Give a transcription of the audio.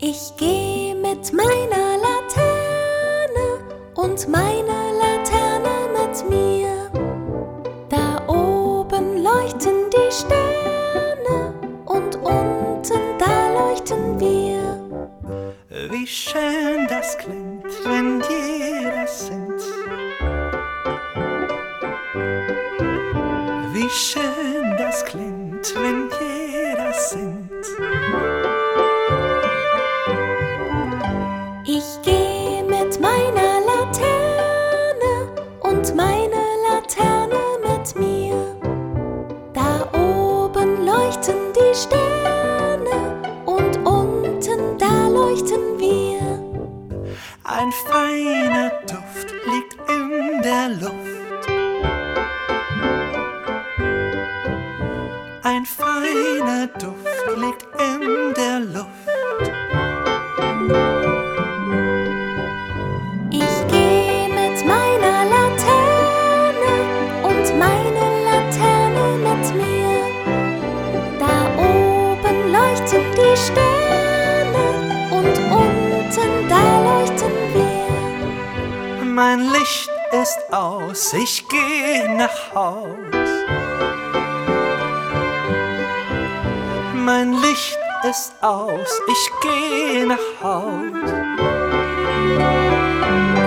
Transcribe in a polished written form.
Ich geh mit meiner Laterne und meine Laterne mit mir. Da oben leuchten die Sterne und unten da leuchten wir. Wie schön das klingt, wenn jeder singt. Wie schön das klingt, wenn jeder singt. Ich geh mit meiner Laterne und meine Laterne mit mir. Da oben leuchten die Sterne und unten da leuchten wir. Ein feiner Duft liegt in der Luft. Ein feiner Duft liegt in der Luft. Ich geh mit meiner Laterne und meine Laterne mit mir. Da oben leuchten die Sterne und unten da leuchten wir. Mein Licht ist aus, ich geh nach Haus. Mein Licht ist aus, ich geh nach Haus.